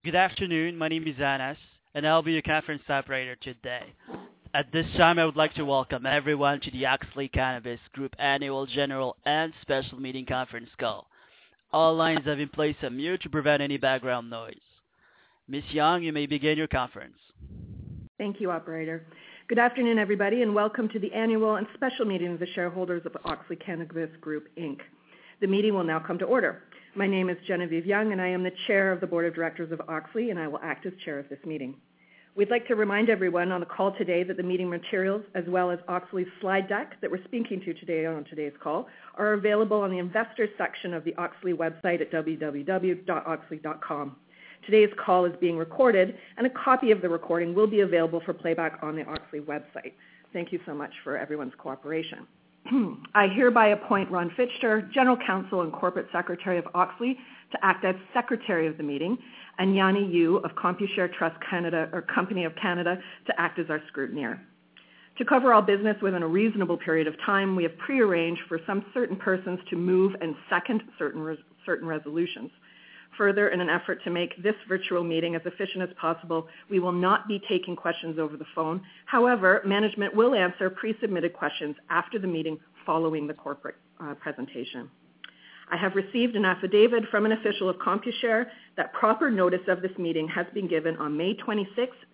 Good afternoon. My name is Anas, and I'll be your conference operator today. At this time, I would like to welcome everyone to the Oxley Cannabis Group Annual General and Special Meeting Conference Call. All lines have been placed on mute to prevent any background noise. Ms. Young, you may begin your conference. Thank you, operator. Good afternoon, everybody, and welcome to the annual and special meeting of the shareholders of Oxley Cannabis Group, Inc. The meeting will now come to order. My name is Genevieve Young, and I am the chair of the Board of Directors of Oxley, and I will act as chair of this meeting. We'd like to remind everyone on the call today that the meeting materials, as well as Oxley's slide deck that we're speaking to today on today's call, are available on the investors section of the Oxley website at www.oxley.com. Today's call is being recorded, and a copy of the recording will be available for playback on the Oxley website. Thank you so much for everyone's cooperation. I hereby appoint Ron Fichter, General Counsel and Corporate Secretary of Oxley, to act as Secretary of the meeting, and Yanni Yu of Computershare Trust Canada, or Company of Canada, to act as our scrutineer. To cover all business within a reasonable period of time, we have prearranged for some certain persons to move and second certain resolutions. Further, in an effort to make this virtual meeting as efficient as possible, we will not be taking questions over the phone. However, management will answer pre-submitted questions after the meeting following the corporate presentation. I have received an affidavit from an official of Computershare that proper notice of this meeting has been given on May 26,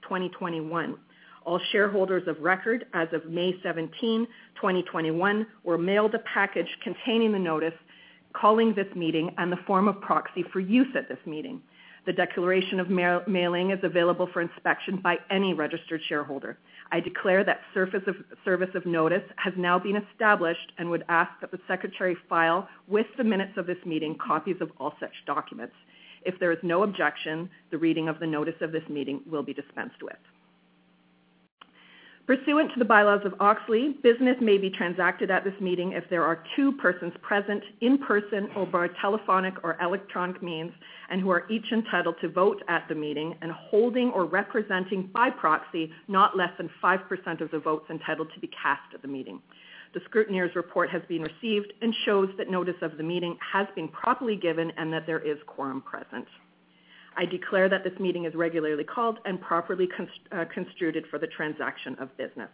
2021. All shareholders of record as of May 17, 2021 were mailed a package containing the notice calling this meeting and the form of proxy for use at this meeting. The declaration of mailing is available for inspection by any registered shareholder. I declare that service of notice has now been established and would ask that the Secretary file with the minutes of this meeting copies of all such documents. If there is no objection, the reading of the notice of this meeting will be dispensed with. Pursuant to the bylaws of Oxley, business may be transacted at this meeting if there are two persons present in person or by telephonic or electronic means and who are each entitled to vote at the meeting and holding or representing by proxy not less than 5% of the votes entitled to be cast at the meeting. The scrutineer's report has been received and shows that notice of the meeting has been properly given and that there is quorum present. I declare that this meeting is regularly called and properly constituted for the transaction of business.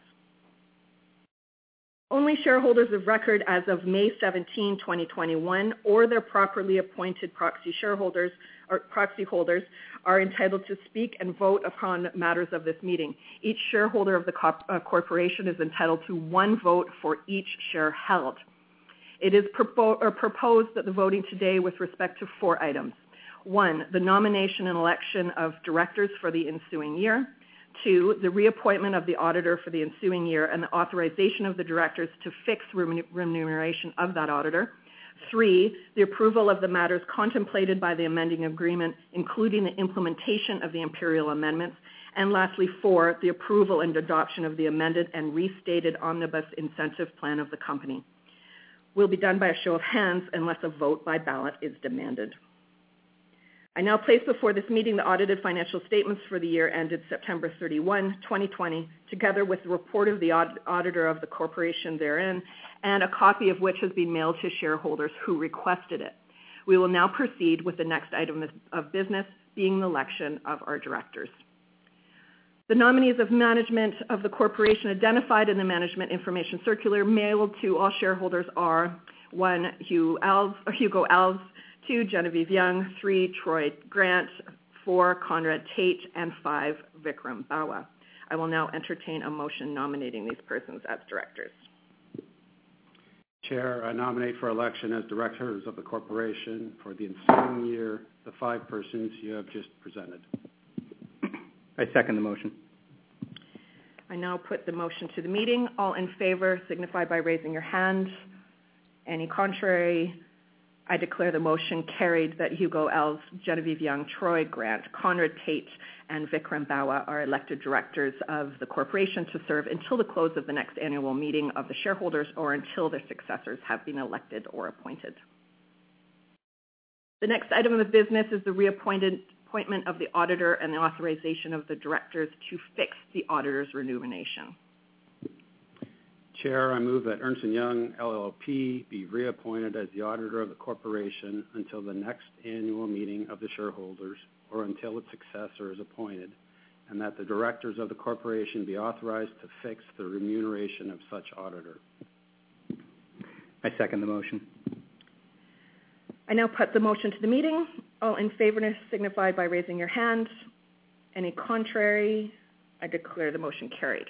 Only shareholders of record as of May 17, 2021, or their properly appointed proxy shareholders or proxy holders are entitled to speak and vote upon matters of this meeting. Each shareholder of the corporation is entitled to one vote for each share held. It is proposed that the voting today with respect to 4 items. 1, the nomination and election of directors for the ensuing year. 2, the reappointment of the auditor for the ensuing year and the authorization of the directors to fix remuneration of that auditor. 3, the approval of the matters contemplated by the amending agreement, including the implementation of the Imperial Amendments. And lastly, 4, the approval and adoption of the amended and restated Omnibus Incentive Plan of the company. Will be done by a show of hands unless a vote by ballot is demanded. I now place before this meeting the audited financial statements for the year ended September 31, 2020, together with the report of the auditor of the corporation therein, and a copy of which has been mailed to shareholders who requested it. We will now proceed with the next item of business, being the election of our directors. The nominees of management of the corporation identified in the Management Information Circular mailed to all shareholders are 1, Hugo Alves, 2, Genevieve Young, 3, Troy Grant, 4, Conrad Tate, and 5, Vikram Bawa. I will now entertain a motion nominating these persons as directors. Chair, I nominate for election as directors of the corporation for the ensuing year the 5 persons you have just presented. I second the motion. I now put the motion to the meeting. All in favor signify by raising your hand. Any contrary? I declare the motion carried that Hugo Alves, Genevieve Young, Troy Grant, Conrad Tate, and Vikram Bawa are elected directors of the corporation to serve until the close of the next annual meeting of the shareholders or until their successors have been elected or appointed. The next item of business is the appointment of the auditor and the authorization of the directors to fix the auditor's remuneration. Chair, I move that Ernst & Young LLP be reappointed as the auditor of the corporation until the next annual meeting of the shareholders or until its successor is appointed, and that the directors of the corporation be authorized to fix the remuneration of such auditor. I second the motion. I now put the motion to the meeting. All in favor signify by raising your hand. Any contrary? I declare the motion carried.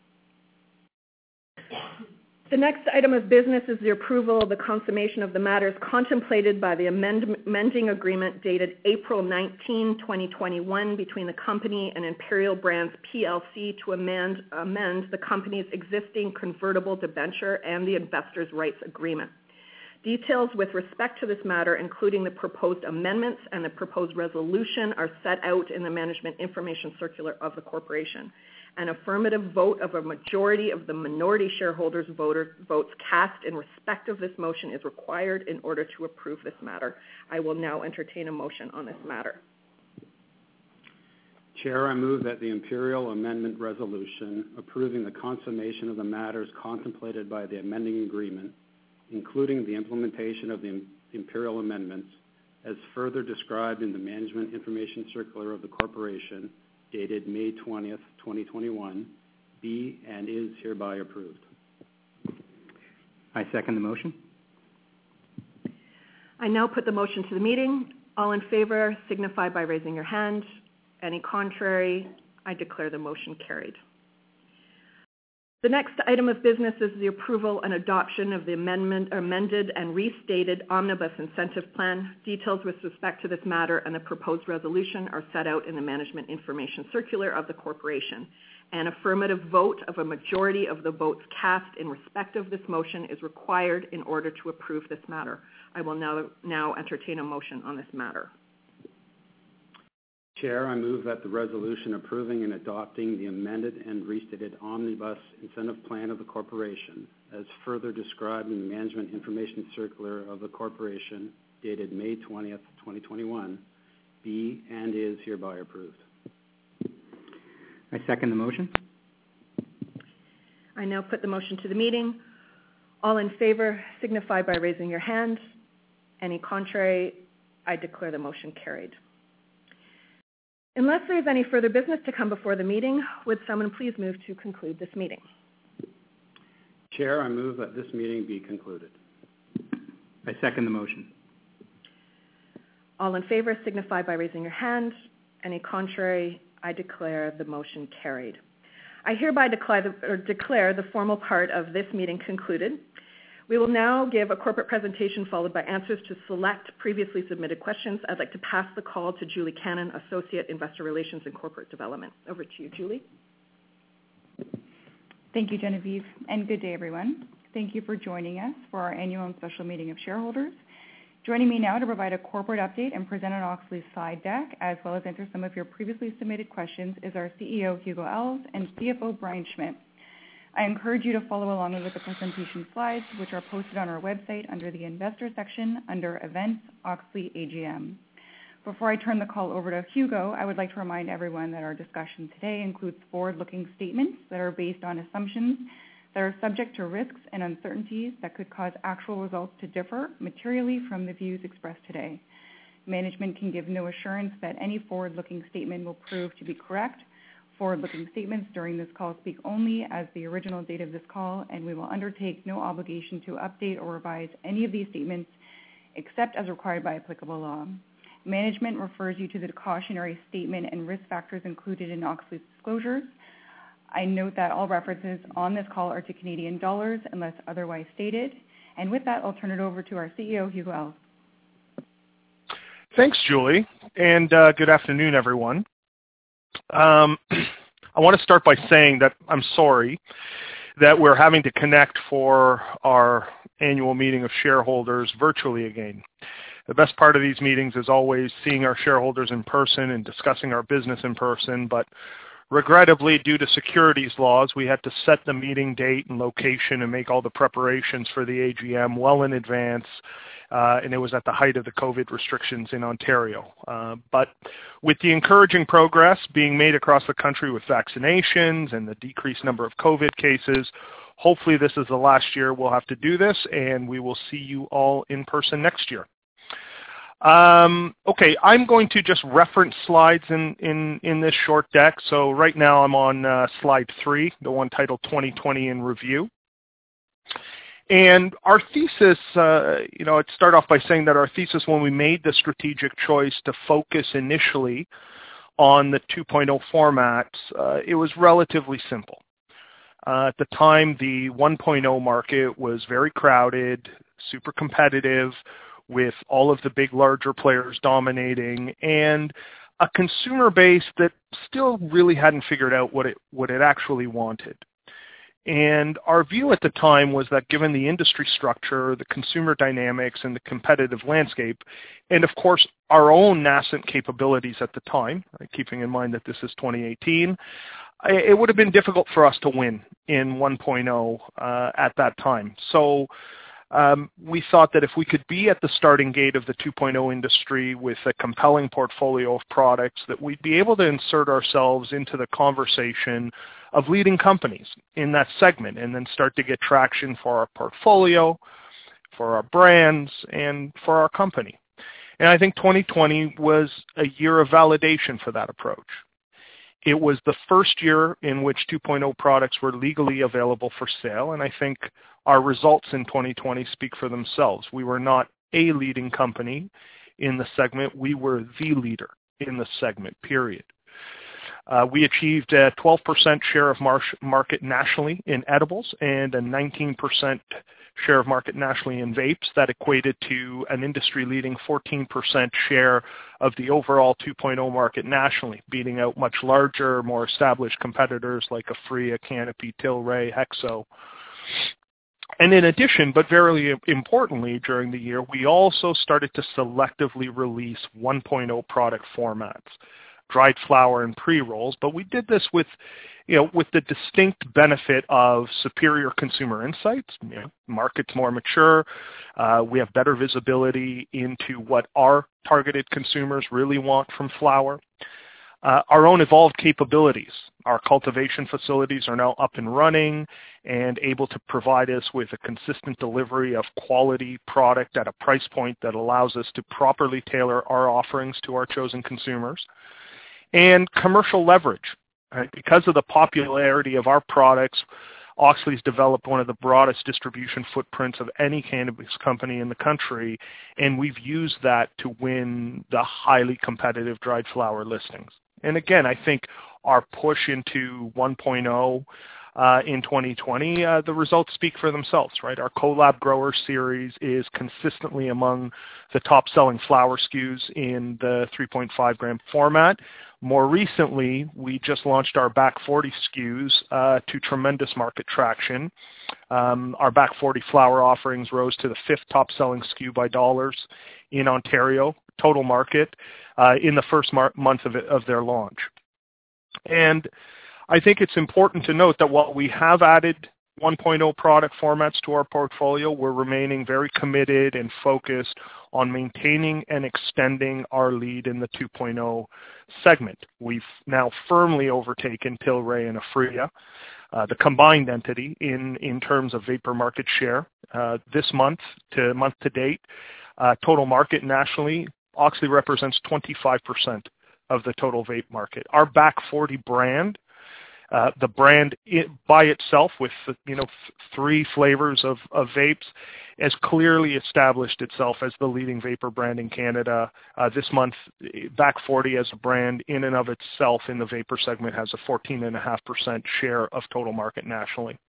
The next item of business is the approval of the consummation of the matters contemplated by the amending agreement dated April 19, 2021 between the company and Imperial Brands PLC to amend the company's existing convertible debenture and the investors' rights agreement. Details with respect to this matter, including the proposed amendments and the proposed resolution, are set out in the Management Information Circular of the corporation. An affirmative vote of a majority of the minority shareholders' votes cast in respect of this motion is required in order to approve this matter. I will now entertain a motion on this matter. Chair, I move that the Imperial Amendment Resolution approving the consummation of the matters contemplated by the amending agreement, including the implementation of the Imperial Amendments, as further described in the Management Information Circular of the corporation, dated May 20th, 2021, be and is hereby approved. I second the motion. I now put the motion to the meeting. All in favor signify by raising your hand. Any contrary? I declare the motion carried. The next item of business is the approval and adoption of the amended and restated Omnibus Incentive Plan. Details with respect to this matter and the proposed resolution are set out in the Management Information Circular of the corporation. An affirmative vote of a majority of the votes cast in respect of this motion is required in order to approve this matter. I will now entertain a motion on this matter. Chair, I move that the resolution approving and adopting the amended and restated Omnibus Incentive Plan of the corporation, as further described in the Management Information Circular of the corporation, dated May 20th, 2021, be and is hereby approved. I second the motion. I now put the motion to the meeting. All in favor signify by raising your hand. Any contrary? I declare the motion carried. Unless there is any further business to come before the meeting, would someone please move to conclude this meeting? Chair, I move that this meeting be concluded. I second the motion. All in favor signify by raising your hand. Any contrary? I declare the motion carried. I hereby declare the formal part of this meeting concluded. We will now give a corporate presentation followed by answers to select previously submitted questions. I'd like to pass the call to Julie Cannon, Associate Investor Relations and Corporate Development. Over to you, Julie. Thank you, Genevieve, and good day, everyone. Thank you for joining us for our annual and special meeting of shareholders. Joining me now to provide a corporate update and present on Auxly's slide deck, as well as answer some of your previously submitted questions, is our CEO, Hugo Alves, and CFO, Brian Schmidt. I encourage you to follow along with the presentation slides, which are posted on our website under the Investor section under Events, Auxly AGM. Before I turn the call over to Hugo, I would like to remind everyone that our discussion today includes forward-looking statements that are based on assumptions that are subject to risks and uncertainties that could cause actual results to differ materially from the views expressed today. Management can give no assurance that any forward-looking statement will prove to be correct. Forward-looking statements during this call speak only as the original date of this call, and we will undertake no obligation to update or revise any of these statements except as required by applicable law. Management refers you to the cautionary statement and risk factors included in Auxly's disclosures. I note that all references on this call are to Canadian dollars unless otherwise stated. And with that, I'll turn it over to our CEO, Hugo Alves. Thanks, Julie, and good afternoon, everyone. I want to start by saying that I'm sorry that we're having to connect for our annual meeting of shareholders virtually again. The best part of these meetings is always seeing our shareholders in person and discussing our business in person, but regrettably, due to securities laws, we had to set the meeting date and location and make all the preparations for the AGM well in advance, and it was at the height of the COVID restrictions in Ontario. But with the encouraging progress being made across the country with vaccinations and the decreased number of COVID cases, hopefully this is the last year we'll have to do this, and we will see you all in person next year. Okay, I'm going to just reference slides in this short deck. So right now I'm on slide 3, the one titled 2020 in Review. And our thesis, I'd start off by saying that our thesis when we made the strategic choice to focus initially on the 2.0 formats, it was relatively simple. At the time, the 1.0 market was very crowded, super competitive, with all of the big, larger players dominating, and a consumer base that still really hadn't figured out what it actually wanted. And our view at the time was that given the industry structure, the consumer dynamics, and the competitive landscape, and of course our own nascent capabilities at the time, right, keeping in mind that this is 2018, it would have been difficult for us to win in 1.0 at that time. So we thought that if we could be at the starting gate of the 2.0 industry with a compelling portfolio of products, that we'd be able to insert ourselves into the conversation of leading companies in that segment and then start to get traction for our portfolio, for our brands, and for our company. And I think 2020 was a year of validation for that approach. It was the first year in which 2.0 products were legally available for sale, and I think our results in 2020 speak for themselves. We were not a leading company in the segment. We were the leader in the segment, period. We achieved a 12% share of market nationally in edibles and a 19% share of market nationally in vapes. That equated to an industry-leading 14% share of the overall 2.0 market nationally, beating out much larger, more established competitors like Aphria, Canopy, Tilray, HEXO. And in addition, but very importantly during the year, we also started to selectively release 1.0 product formats, dried flower and pre-rolls, but we did this with the distinct benefit of superior consumer insights. Market's more mature. We have better visibility into what our targeted consumers really want from flower. Our own evolved capabilities. Our cultivation facilities are now up and running and able to provide us with a consistent delivery of quality product at a price point that allows us to properly tailor our offerings to our chosen consumers. And commercial leverage. Right? Because of the popularity of our products, Auxly's developed one of the broadest distribution footprints of any cannabis company in the country, and we've used that to win the highly competitive dried flower listings. And again, I think our push into 1.0 in 2020, the results speak for themselves, right? Our Collab Grower series is consistently among the top-selling flower SKUs in the 3.5 gram format. More recently, we just launched our Back 40 SKUs to tremendous market traction. Our Back 40 flower offerings rose to the 5th top-selling SKU by dollars in Ontario, total market, in the first month of their launch. And I think it's important to note that while we have added 1.0 product formats to our portfolio, we're remaining very committed and focused on maintaining and extending our lead in the 2.0 segment. We've now firmly overtaken Tilray and Aphria, the combined entity in terms of vapor market share. This month to date, total market nationally, Auxly represents 25% of the total vape market. Our Back 40 brand, the brand by itself with 3 flavors of vapes, has clearly established itself as the leading vapor brand in Canada. This month, Back 40 as a brand in and of itself in the vapor segment has a 14.5% share of total market nationally.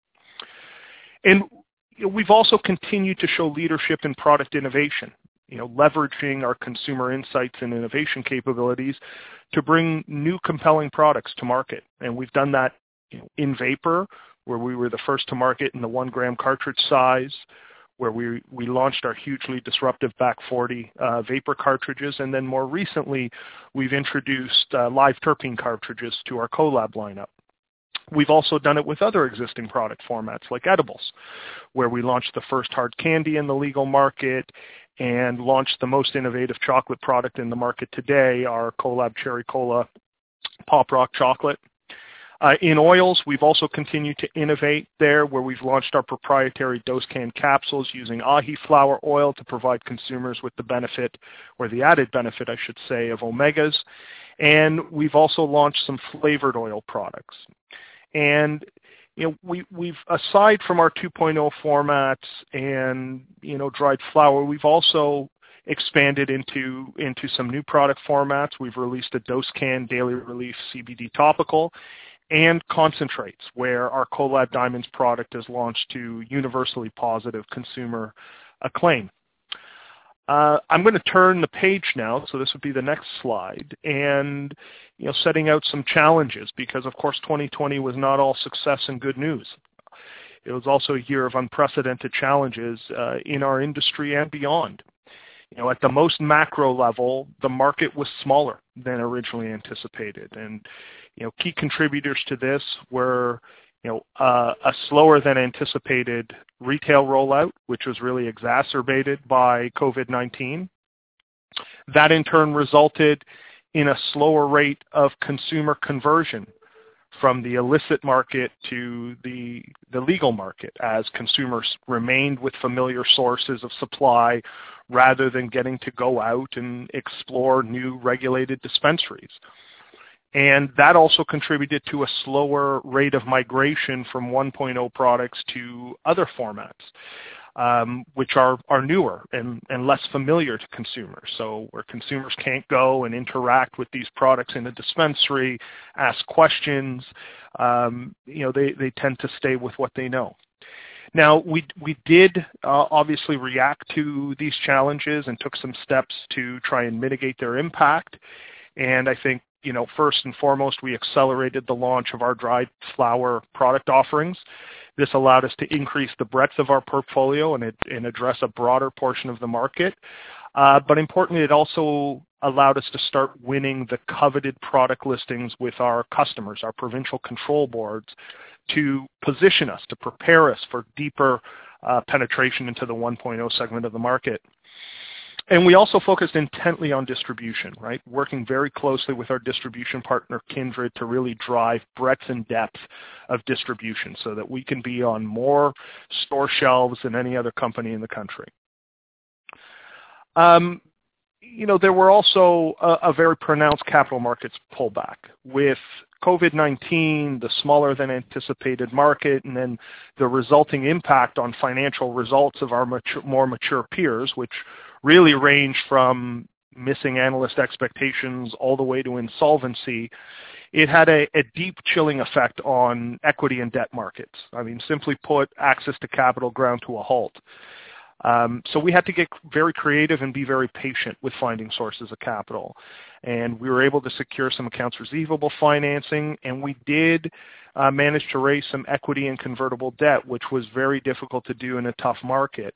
And we've also continued to show leadership in product innovation, leveraging our consumer insights and innovation capabilities to bring new compelling products to market. And we've done that in vapor, where we were the first to market in the 1 gram cartridge size, where we launched our hugely disruptive Back 40 vapor cartridges. And then more recently, we've introduced live terpene cartridges to our Collab lineup. We've also done it with other existing product formats like edibles, where we launched the first hard candy in the legal market and launched the most innovative chocolate product in the market today, our Collab Cherry Cola Pop Rock Chocolate. In oils, we've also continued to innovate there, where we've launched our proprietary Dosecann capsules using ahi flower oil to provide consumers with the benefit, or the added benefit, I should say, of omegas. And we've also launched some flavored oil products. And we've aside from our 2.0 formats and dried flower, we've also expanded into some new product formats. We've released a Dosecann Daily Relief CBD topical and concentrates, where our Collab Diamonds product has launched to universally positive consumer acclaim. I'm going to turn the page now, so this would be the next slide, and setting out some challenges, because of course 2020 was not all success and good news. It was also a year of unprecedented challenges in our industry and beyond. At the most macro level, the market was smaller than originally anticipated, and key contributors to this were a slower than anticipated retail rollout, which was really exacerbated by COVID-19. That in turn resulted in a slower rate of consumer conversion from the illicit market to the legal market, as consumers remained with familiar sources of supply rather than getting to go out and explore new regulated dispensaries. And that also contributed to a slower rate of migration from 1.0 products to other formats, which are newer and less familiar to consumers. So where consumers can't go and interact with these products in a dispensary, ask questions, they tend to stay with what they know. Now, we did obviously react to these challenges and took some steps to try and mitigate their impact. And I think, first and foremost, we accelerated the launch of our dried flower product offerings. This allowed us to increase the breadth of our portfolio and address a broader portion of the market. But importantly, it also allowed us to start winning the coveted product listings with our customers, our provincial control boards, to position us, to prepare us for deeper penetration into the 1.0 segment of the market. And we also focused intently on distribution, right? Working very closely with our distribution partner, Kindred, to really drive breadth and depth of distribution so that we can be on more store shelves than any other company in the country. There were also a very pronounced capital markets pullback. With COVID-19, the smaller than anticipated market, and then the resulting impact on financial results of our more mature peers, which really range from missing analyst expectations all the way to insolvency, it had a deep chilling effect on equity and debt markets. I mean, simply put, access to capital ground to a halt. So we had to get very creative and be very patient with finding sources of capital. And we were able to secure some accounts receivable financing, and we did manage to raise some equity and convertible debt, which was very difficult to do in a tough market.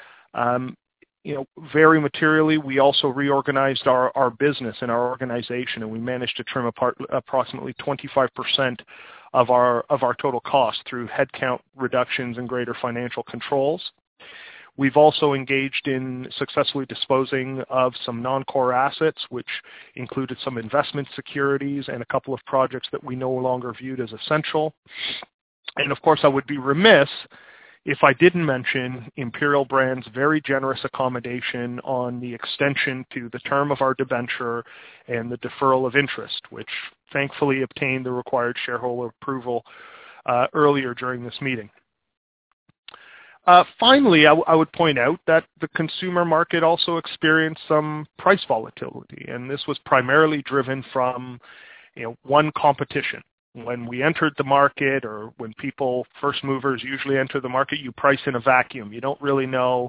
Very materially, we also reorganized our business and our organization, and we managed to trim apart approximately 25% of our total cost through headcount reductions and greater financial controls. We've also engaged in successfully disposing of some non-core assets, which included some investment securities and a couple of projects that we no longer viewed as essential. And of course, I would be remiss if I didn't mention Imperial Brands' very generous accommodation on the extension to the term of our debenture and the deferral of interest, which thankfully obtained the required shareholder approval earlier during this meeting. Finally, I would point out that the consumer market also experienced some price volatility, and this was primarily driven from, one, competition. When we entered the market, or when first movers usually enter the market, you price in a vacuum. You don't really know,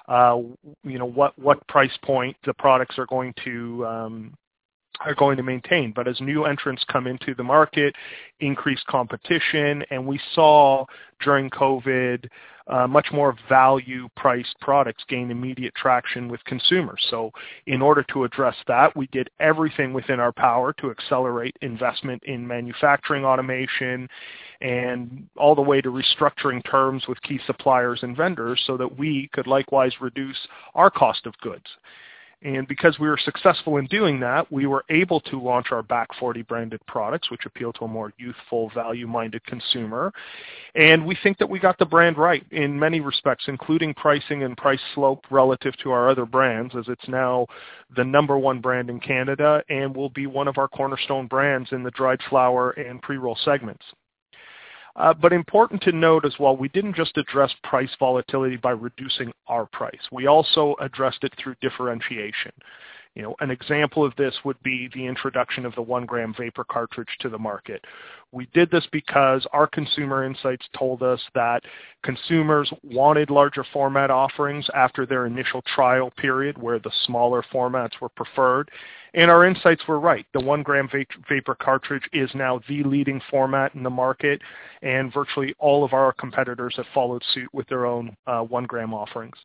what price point the products are going to maintain. But as new entrants come into the market, increased competition, and we saw during COVID much more value-priced products gain immediate traction with consumers. So in order to address that, we did everything within our power to accelerate investment in manufacturing automation and all the way to restructuring terms with key suppliers and vendors so that we could likewise reduce our cost of goods. And because we were successful in doing that, we were able to launch our Back 40 branded products, which appeal to a more youthful, value-minded consumer. And we think that we got the brand right in many respects, including pricing and price slope relative to our other brands, as it's now the number one brand in Canada and will be one of our cornerstone brands in the dried flower and pre-roll segments. But important to note as well, we didn't just address price volatility by reducing our price. We also addressed it through differentiation. You know, an example of this would be the introduction of the 1 gram vapor cartridge to the market. We did this because our consumer insights told us that consumers wanted larger format offerings after their initial trial period where the smaller formats were preferred. And our insights were right. The 1 gram vapor cartridge is now the leading format in the market, and virtually all of our competitors have followed suit with their own 1 gram offerings.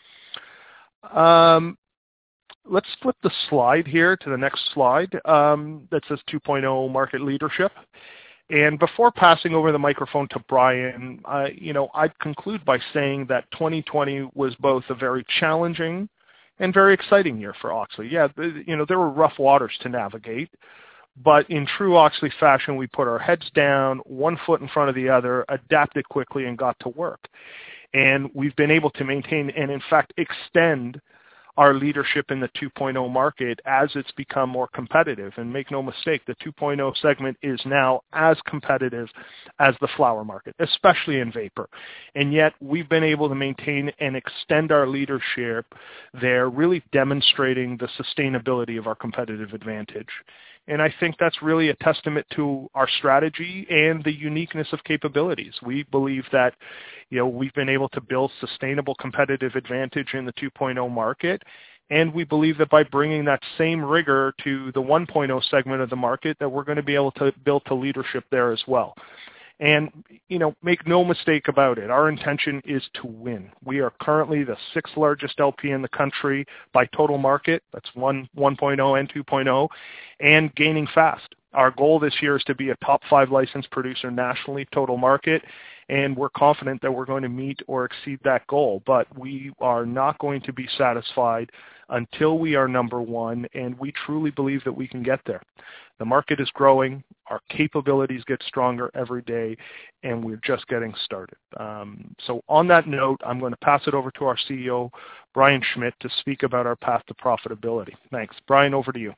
Let's flip the slide here to the next slide that says 2.0 market leadership. And before passing over the microphone to Brian, I'd conclude by saying that 2020 was both a very challenging and very exciting year for Auxly. Yeah, there were rough waters to navigate, but in true Auxly fashion, we put our heads down, one foot in front of the other, adapted quickly, and got to work. And we've been able to maintain and, in fact, extend our leadership in the 2.0 market as it's become more competitive. And make no mistake, the 2.0 segment is now as competitive as the flower market, especially in vapor. And yet we've been able to maintain and extend our leadership there, really demonstrating the sustainability of our competitive advantage. And I think that's really a testament to our strategy and the uniqueness of capabilities. We believe that, we've been able to build sustainable competitive advantage in the 2.0 market. And we believe that by bringing that same rigor to the 1.0 segment of the market, that we're going to be able to build to leadership there as well. And, make no mistake about it, our intention is to win. We are currently the 6th largest LP in the country by total market. That's 1.0 and 2.0, and gaining fast. Our goal this year is to be a top 5 licensed producer nationally, total market, and we're confident that we're going to meet or exceed that goal. But we are not going to be satisfied until we are number one, and we truly believe that we can get there. The market is growing, our capabilities get stronger every day, and we're just getting started. So on that note, I'm going to pass it over to our CEO, Brian Schmitt, to speak about our path to profitability. Thanks. Brian, over to you.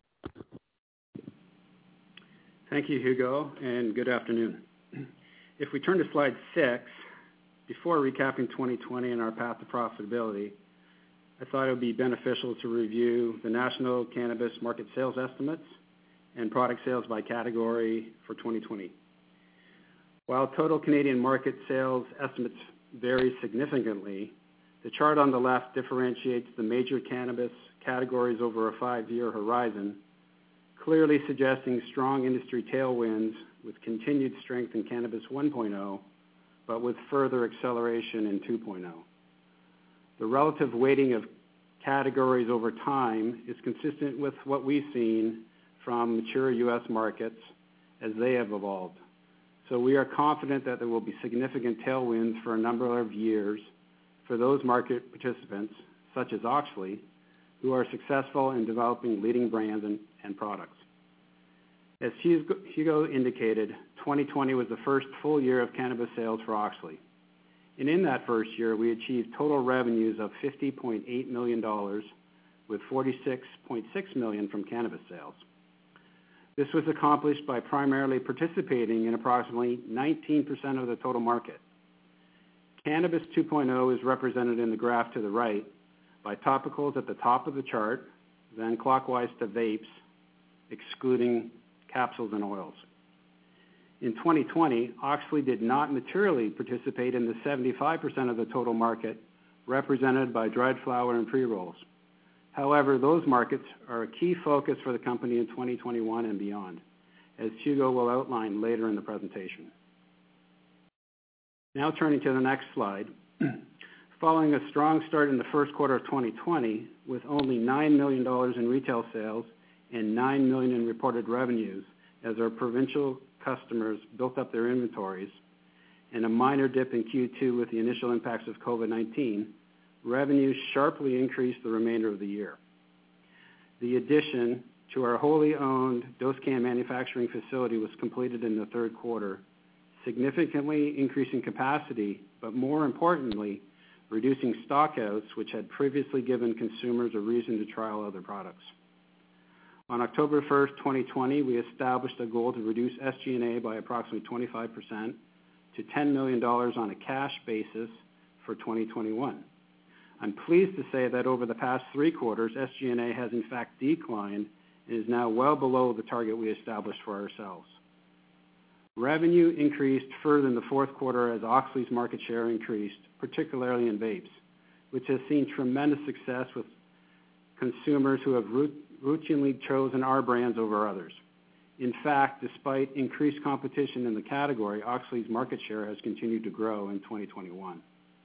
Thank you, Hugo, and good afternoon. If we turn to slide 6, before recapping 2020 and our path to profitability, I thought it would be beneficial to review the national cannabis market sales estimates and product sales by category for 2020. While total Canadian market sales estimates vary significantly, the chart on the left differentiates the major cannabis categories over a 5-year horizon, clearly suggesting strong industry tailwinds with continued strength in cannabis 1.0, but with further acceleration in 2.0. The relative weighting of categories over time is consistent with what we've seen from mature U.S. markets as they have evolved. So we are confident that there will be significant tailwinds for a number of years for those market participants, such as Auxly, who are successful in developing leading brands and products. As Hugo indicated, 2020 was the first full year of cannabis sales for Auxly. And in that first year, we achieved total revenues of $50.8 million, with $46.6 million from cannabis sales. This was accomplished by primarily participating in approximately 19% of the total market. Cannabis 2.0 is represented in the graph to the right by topicals at the top of the chart, then clockwise to vapes, excluding capsules and oils. In 2020, Auxly did not materially participate in the 75% of the total market represented by dried flower and pre-rolls. However, those markets are a key focus for the company in 2021 and beyond, as Hugo will outline later in the presentation. Now turning to the next slide. Following a strong start in the first quarter of 2020, with only $9 million in retail sales and $9 million in reported revenues as our provincial customers built up their inventories, and a minor dip in Q2 with the initial impacts of COVID-19, revenues sharply increased the remainder of the year. The addition to our wholly owned dose-can manufacturing facility was completed in the third quarter, significantly increasing capacity, but more importantly, reducing stockouts, which had previously given consumers a reason to trial other products. On October 1st, 2020, we established a goal to reduce SG&A by approximately 25% to $10 million on a cash basis for 2021. I'm pleased to say that over the past 3 quarters, SG&A has in fact declined and is now well below the target we established for ourselves. Revenue increased further in the fourth quarter as Auxly's market share increased, particularly in vapes, which has seen tremendous success with consumers who have routinely chosen our brands over others. In fact, despite increased competition in the category, Auxly's market share has continued to grow in 2021.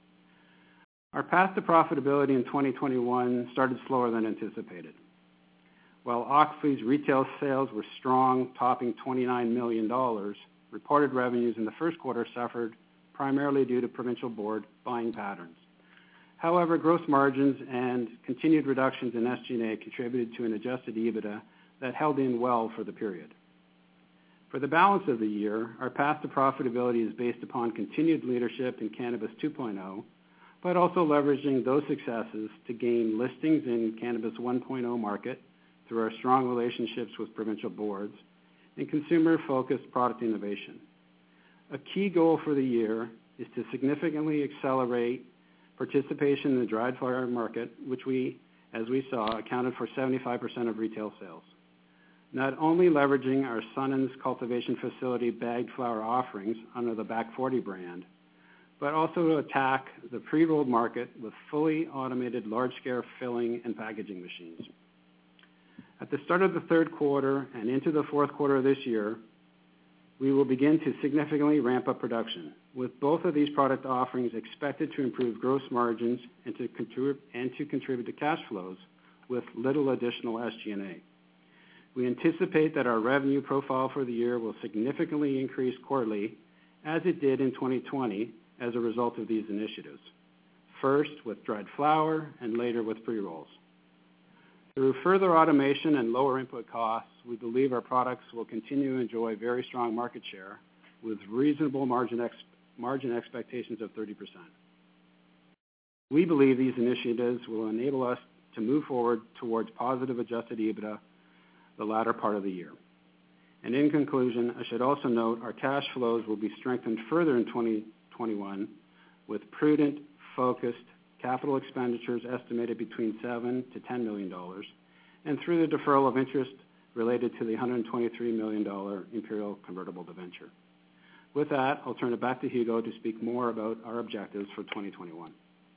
Our path to profitability in 2021 started slower than anticipated. While Auxly's retail sales were strong, topping $29 million, reported revenues in the first quarter suffered primarily due to provincial board buying patterns. However, gross margins and continued reductions in SG&A contributed to an adjusted EBITDA that held in well for the period. For the balance of the year, our path to profitability is based upon continued leadership in Cannabis 2.0, but also leveraging those successes to gain listings in Cannabis 1.0 market through our strong relationships with provincial boards and consumer-focused product innovation. A key goal for the year is to significantly accelerate participation in the dried flower market, which as we saw, accounted for 75% of retail sales. Not only leveraging our Sunens cultivation facility bagged flower offerings under the Back 40 brand, but also to attack the pre-rolled market with fully automated large-scale filling and packaging machines. At the start of the third quarter and into the fourth quarter of this year, we will begin to significantly ramp up production, with both of these product offerings expected to improve gross margins and to contribute to cash flows with little additional SG&A. We anticipate that our revenue profile for the year will significantly increase quarterly, as it did in 2020 as a result of these initiatives, first with dried flower and later with pre-rolls. Through further automation and lower input costs, we believe our products will continue to enjoy very strong market share with reasonable margin expectations of 30%. We believe these initiatives will enable us to move forward towards positive adjusted EBITDA the latter part of the year. And in conclusion, I should also note our cash flows will be strengthened further in 2021 with prudent, focused capital expenditures estimated between $7 to $10 million, and through the deferral of interest related to the $123 million Imperial convertible debenture. With that, I'll turn it back to Hugo to speak more about our objectives for 2021.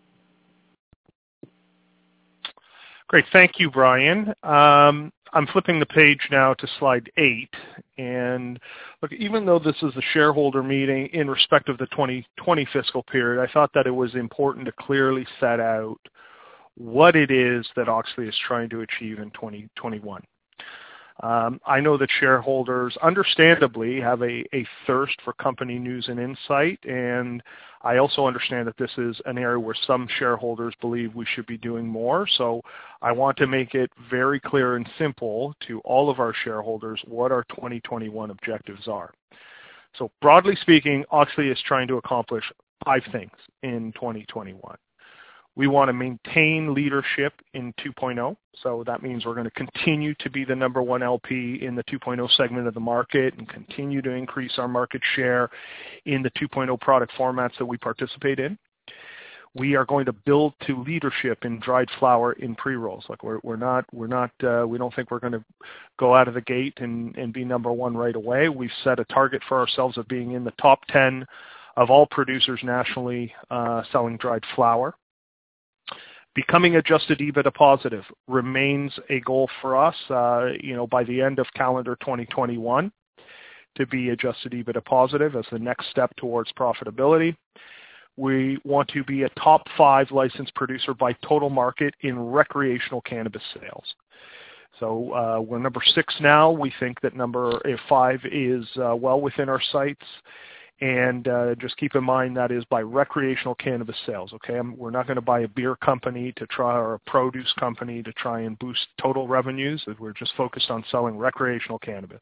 Great. Thank you, Brian. I'm flipping the page now to slide 8. And look, even though this is a shareholder meeting in respect of the 2020 fiscal period, I thought that it was important to clearly set out what it is that Auxly is trying to achieve in 2021. I know that shareholders understandably have a thirst for company news and insight, and I also understand that this is an area where some shareholders believe we should be doing more. So I want to make it very clear and simple to all of our shareholders what our 2021 objectives are. So broadly speaking, Auxly is trying to accomplish 5 things in 2021. We want to maintain leadership in 2.0. So that means we're going to continue to be the number 1 LP in the 2.0 segment of the market and continue to increase our market share in the 2.0 product formats that we participate in. We are going to build to leadership in dried flower in pre-rolls. Like we don't think we're going to go out of the gate and be number 1 right away. We've set a target for ourselves of being in the top 10 of all producers nationally selling dried flower. Becoming adjusted EBITDA positive remains a goal for us, by the end of calendar 2021 to be adjusted EBITDA positive as the next step towards profitability. We want to be a top 5 licensed producer by total market in recreational cannabis sales. So we're number 6 now. We think that number 5 is well within our sights. And just keep in mind that is by recreational cannabis sales, okay? We're not going to buy a beer company to try, or a produce company to try and boost total revenues. We're just focused on selling recreational cannabis.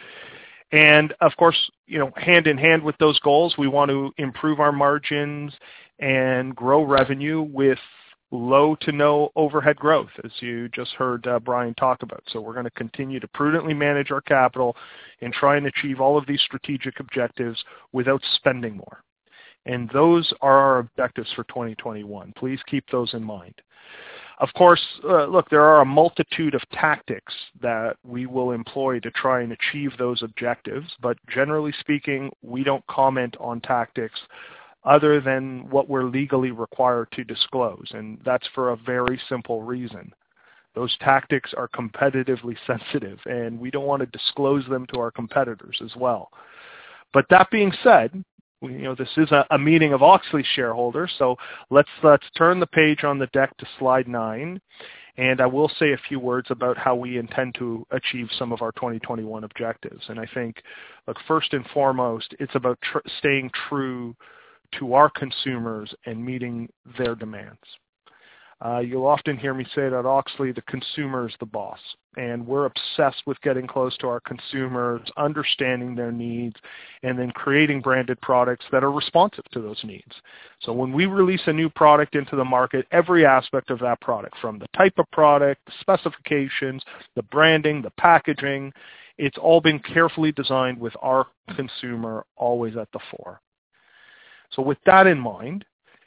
And of course, hand in hand with those goals, we want to improve our margins and grow revenue with low to no overhead growth, as you just heard Brian talk about. So we're going to continue to prudently manage our capital and try and achieve all of these strategic objectives without spending more. And those are our objectives for 2021. Please keep those in mind. Of course, look, there are a multitude of tactics that we will employ to try and achieve those objectives, but generally speaking, we don't comment on tactics other than what we're legally required to disclose, and that's for a very simple reason. Those tactics are competitively sensitive, and we don't want to disclose them to our competitors as well. But that being said, this is a meeting of Auxly shareholders, so let's turn the page on the deck to slide 9, and I will say a few words about how we intend to achieve some of our 2021 objectives. And I think, look, first and foremost, it's about staying true to our consumers and meeting their demands. You'll often hear me say that Auxly, the consumer is the boss, and we're obsessed with getting close to our consumers, understanding their needs, and then creating branded products that are responsive to those needs. So when we release a new product into the market, every aspect of that product, from the type of product, the specifications, the branding, the packaging, it's all been carefully designed with our consumer always at the fore. So with that in mind,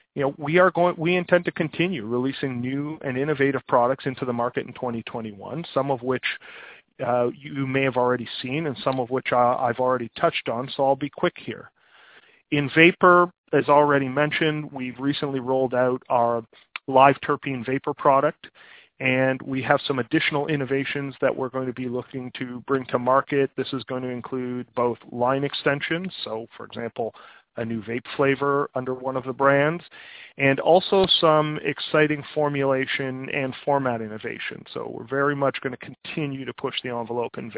we intend to continue releasing new and innovative products into the market in 2021, some of which you may have already seen and some of which I've already touched on, so I'll be quick here. In vapor, as already mentioned, we've recently rolled out our live terpene vapor product, and we have some additional innovations that we're going to be looking to bring to market. This is going to include both line extensions, so for example, a new vape flavor under one of the brands, and also some exciting formulation and format innovation. So we're very much going to continue to push the envelope in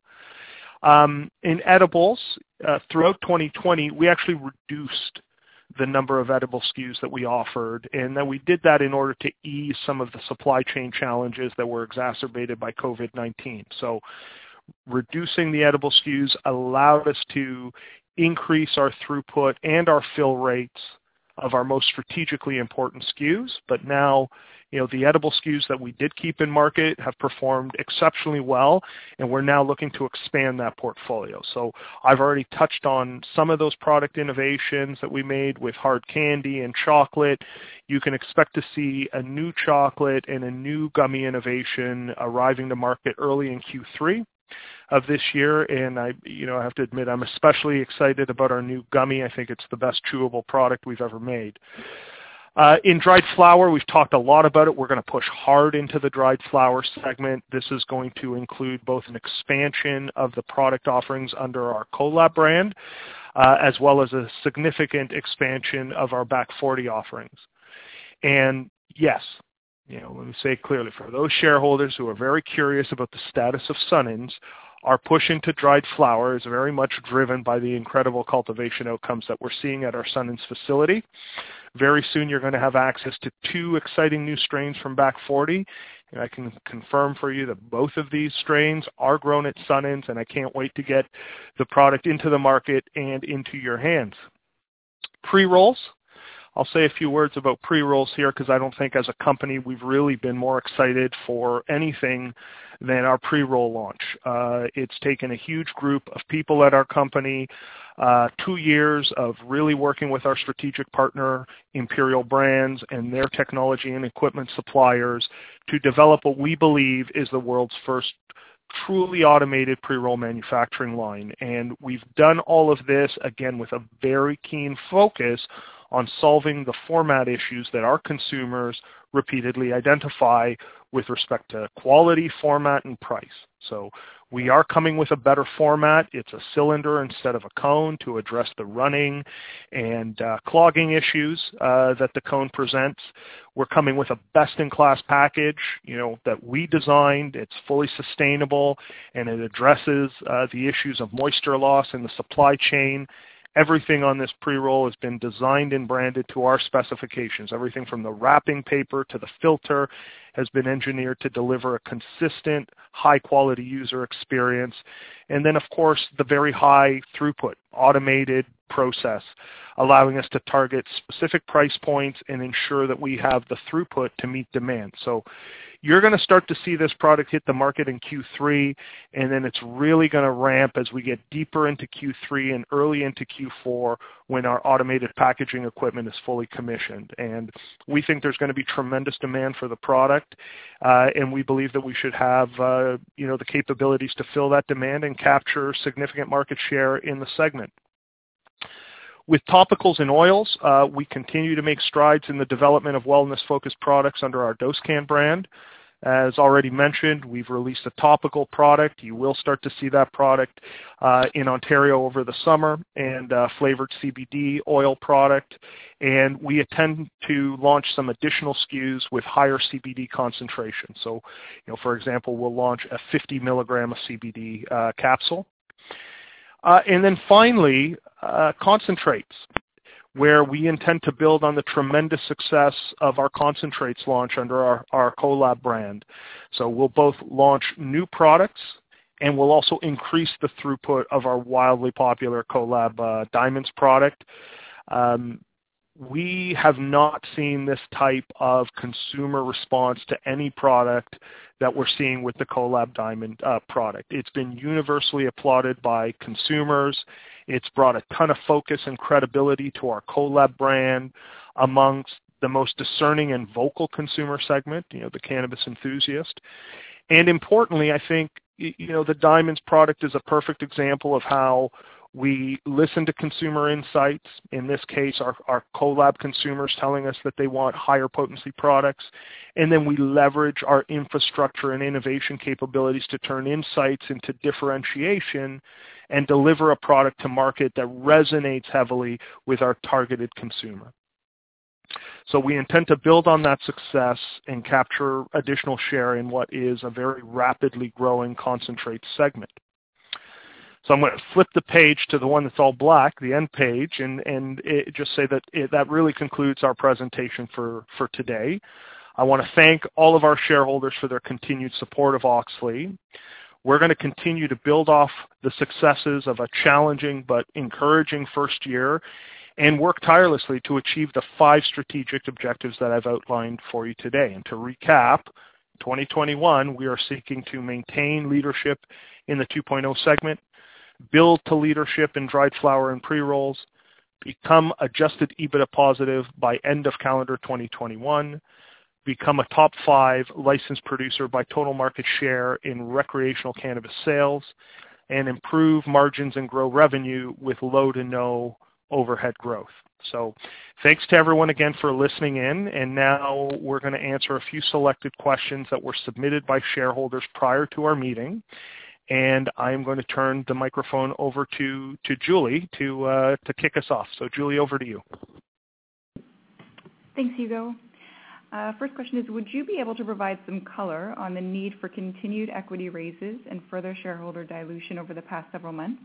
vape. In edibles, throughout 2020, we actually reduced the number of edible SKUs that we offered, and then we did that in order to ease some of the supply chain challenges that were exacerbated by COVID-19. So reducing the edible SKUs allowed us to increase our throughput and our fill rates of our most strategically important SKUs. But now, the edible SKUs that we did keep in market have performed exceptionally well, and we're now looking to expand that portfolio. So I've already touched on some of those product innovations that we made with hard candy and chocolate. You can expect to see a new chocolate and a new gummy innovation arriving to market early in Q3 of this year, and I have to admit I'm especially excited about our new gummy. I think it's the best chewable product we've ever made. In dried flower, we've talked a lot about it. We're going to push hard into the dried flower segment. This is going to include both an expansion of the product offerings under our Kolab brand, as well as a significant expansion of our Back 40 offerings. And yes, let me say it clearly, for those shareholders who are very curious about the status of Sun-Ins, our push into dried flower is very much driven by the incredible cultivation outcomes that we're seeing at our Sun-Ins facility. Very soon you're going to have access to 2 exciting new strains from Back 40, and I can confirm for you that both of these strains are grown at Sun-Ins, and I can't wait to get the product into the market and into your hands. Pre-rolls. I'll say a few words about pre-rolls here because I don't think as a company we've really been more excited for anything than our pre-roll launch. It's taken a huge group of people at our company, 2 years of really working with our strategic partner, Imperial Brands, and their technology and equipment suppliers to develop what we believe is the world's first truly automated pre-roll manufacturing line. And we've done all of this, again, with a very keen focus on solving the format issues that our consumers repeatedly identify with respect to quality, format, and price. So we are coming with a better format. It's a cylinder instead of a cone to address the running and clogging issues that the cone presents. We're coming with a best-in-class package, that we designed. It's fully sustainable, and it addresses the issues of moisture loss in the supply chain, Everything on this pre-roll has been designed and branded to our specifications. Everything from the wrapping paper to the filter has been engineered to deliver a consistent, high-quality user experience. And then, of course, the very high throughput, automated process, allowing us to target specific price points and ensure that we have the throughput to meet demand. So you're going to start to see this product hit the market in Q3, and then it's really going to ramp as we get deeper into Q3 and early into Q4 when our automated packaging equipment is fully commissioned. And we think there's going to be tremendous demand for the product, and we believe that we should have the capabilities to fill that demand and capture significant market share in the segment. With topicals and oils, we continue to make strides in the development of wellness-focused products under our Dosecann brand. As already mentioned, we've released a topical product. You will start to see that product in Ontario over the summer, and flavored CBD oil product. And we intend to launch some additional SKUs with higher CBD concentration. So, for example, we'll launch a 50 milligram of CBD capsule. And then finally, concentrates, where we intend to build on the tremendous success of our concentrates launch under our Kolab brand. So we'll both launch new products, and we'll also increase the throughput of our wildly popular Kolab Diamonds product. We have not seen this type of consumer response to any product that we're seeing with the Kolab Diamond product. It's been universally applauded by consumers. It's brought a ton of focus and credibility to our Kolab brand amongst the most discerning and vocal consumer segment, the cannabis enthusiast. And importantly, I think, the Diamonds product is a perfect example of how we listen to consumer insights, in this case our Kolab consumers telling us that they want higher potency products, and then we leverage our infrastructure and innovation capabilities to turn insights into differentiation and deliver a product to market that resonates heavily with our targeted consumer. So we intend to build on that success and capture additional share in what is a very rapidly growing concentrate segment. So I'm going to flip the page to the one that's all black, the end page, and just say that that really concludes our presentation for today. I want to thank all of our shareholders for their continued support of Auxly. We're going to continue to build off the successes of a challenging but encouraging first year and work tirelessly to achieve the 5 strategic objectives that I've outlined for you today. And to recap, 2021, we are seeking to maintain leadership in the 2.0 segment, build to leadership in dried flower and pre-rolls, become adjusted EBITDA positive by end of calendar 2021, become a top 5 licensed producer by total market share in recreational cannabis sales, and improve margins and grow revenue with low to no overhead growth. So thanks to everyone again for listening in, and now we're going to answer a few selected questions that were submitted by shareholders prior to our meeting. And I'm going to turn the microphone over to Julie to kick us off. So Julie, over to you. Thanks, Hugo. First question is, would you be able to provide some color on the need for continued equity raises and further shareholder dilution over the past several months?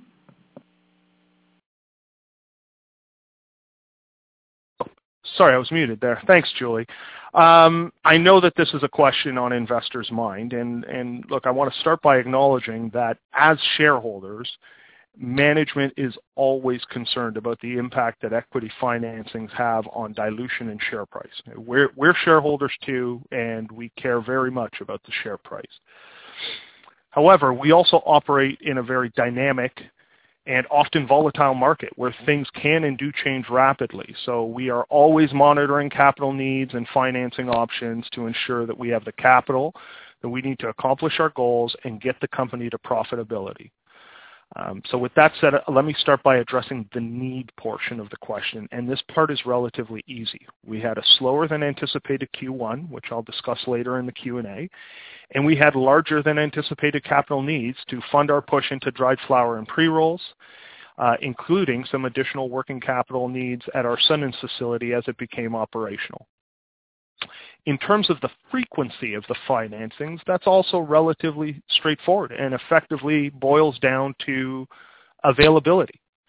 Sorry, I was muted there. Thanks, Julie. I know that this is a question on investors' mind, and look, I want to start by acknowledging that as shareholders, management is always concerned about the impact that equity financings have on dilution and share price. We're shareholders too, and we care very much about the share price. However, we also operate in a very dynamic and often volatile market where things can and do change rapidly. So we are always monitoring capital needs and financing options to ensure that we have the capital that we need to accomplish our goals and get the company to profitability. So with that said, let me start by addressing the need portion of the question, and this part is relatively easy. We had a slower than anticipated Q1, which I'll discuss later in the Q&A, and we had larger than anticipated capital needs to fund our push into dried flower and pre-rolls, including some additional working capital needs at our Sundance facility as it became operational. In terms of the frequency of the financings, that's also relatively straightforward and effectively boils down to availability.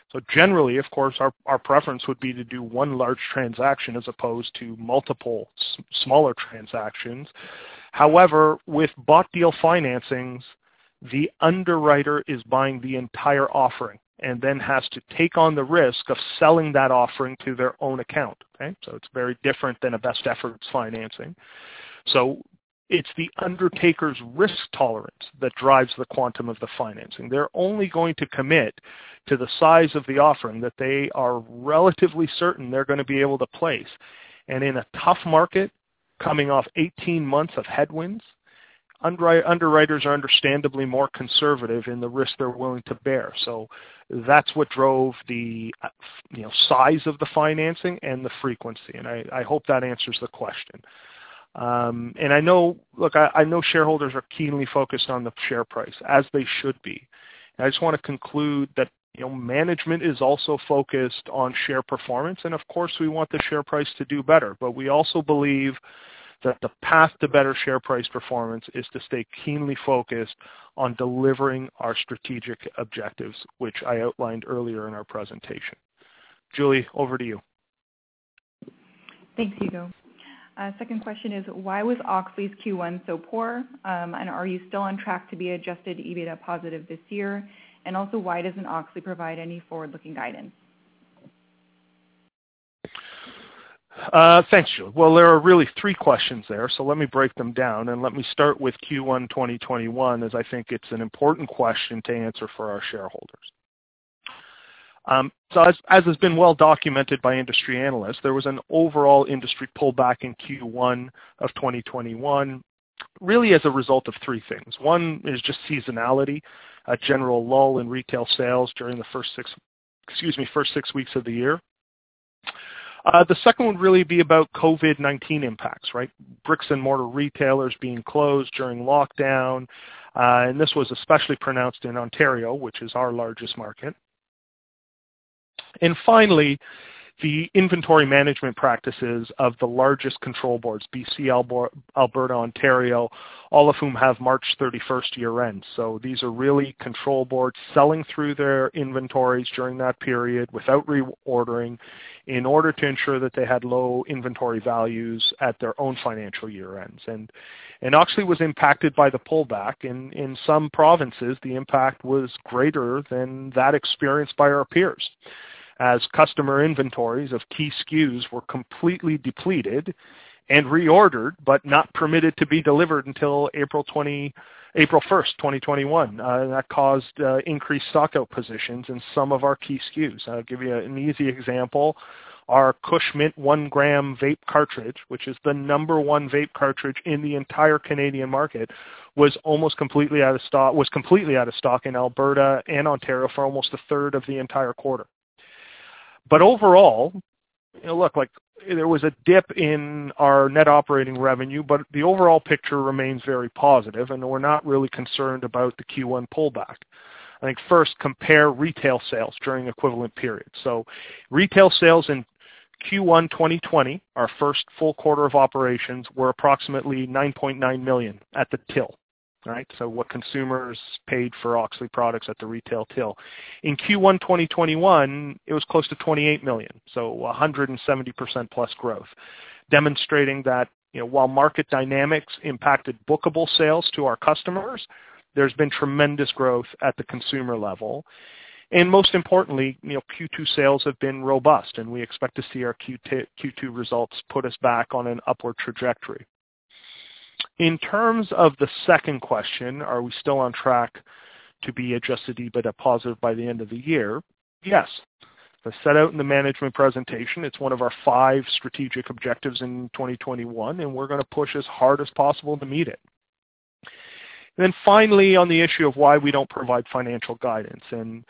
So generally, of course, our preference would be to do one large transaction as opposed to multiple smaller transactions. However, with bought deal financings, the underwriter is buying the entire offering and then has to take on the risk of selling that offering to their own account. Okay? So it's very different than a best efforts financing. So it's the undertaker's risk tolerance that drives the quantum of the financing. They're only going to commit to the size of the offering that they are relatively certain they're going to be able to place. And in a tough market, coming off 18 months of headwinds, underwriters are understandably more conservative in the risk they're willing to bear. So that's what drove the size of the financing and the frequency. And I hope that answers the question. And I know shareholders are keenly focused on the share price, as they should be. And I just want to conclude that management is also focused on share performance, and of course we want the share price to do better. But we also believe that the path to better share price performance is to stay keenly focused on delivering our strategic objectives, which I outlined earlier in our presentation. Julie, over to you. Thanks, Hugo. Second question is, why was Auxly's Q1 so poor? And are you still on track to be adjusted EBITDA positive this year? And also, why doesn't Auxly provide any forward-looking guidance? Thanks, Julie. Well, there are really three questions there, so let me break them down. And let me start with Q1 2021, as I think it's an important question to answer for our shareholders. So as has been well documented by industry analysts, there was an overall industry pullback in Q1 of 2021, really as a result of three things. One is just seasonality, a general lull in retail sales during the first six weeks of the year. The second would really be about COVID-19 impacts, right? Bricks and mortar retailers being closed during lockdown, and this was especially pronounced in Ontario, which is our largest market. And finally, the inventory management practices of the largest control boards, BC, Alberta, Ontario, all of whom have March 31st year end. So these are really control boards selling through their inventories during that period without reordering in order to ensure that they had low inventory values at their own financial year ends. And Auxly was impacted by the pullback. In some provinces, the impact was greater than that experienced by our peers, as customer inventories of key SKUs were completely depleted and reordered, but not permitted to be delivered until April 1st, 2021. That caused increased stockout positions in some of our key SKUs. I'll give you an easy example. Our Kush Mint 1 gram vape cartridge, which is the number one vape cartridge in the entire Canadian market, was completely out of stock in Alberta and Ontario for almost a third of the entire quarter. But overall, there was a dip in our net operating revenue, but the overall picture remains very positive, and we're not really concerned about the Q1 pullback. I think first, compare retail sales during equivalent periods. So retail sales in Q1 2020, our first full quarter of operations, were approximately $9.9 million at the till. Right, so what consumers paid for Auxly products at the retail till. In Q1 2021, it was close to $28 million, so 170% plus growth, demonstrating that while market dynamics impacted bookable sales to our customers, there's been tremendous growth at the consumer level. And most importantly, Q2 sales have been robust, and we expect to see our Q2 results put us back on an upward trajectory. In terms of the second question, are we still on track to be adjusted EBITDA positive by the end of the year? Yes. As set out in the management presentation, it's one of our 5 strategic objectives in 2021, and we're going to push as hard as possible to meet it. And then finally, on the issue of why we don't provide financial guidance. And,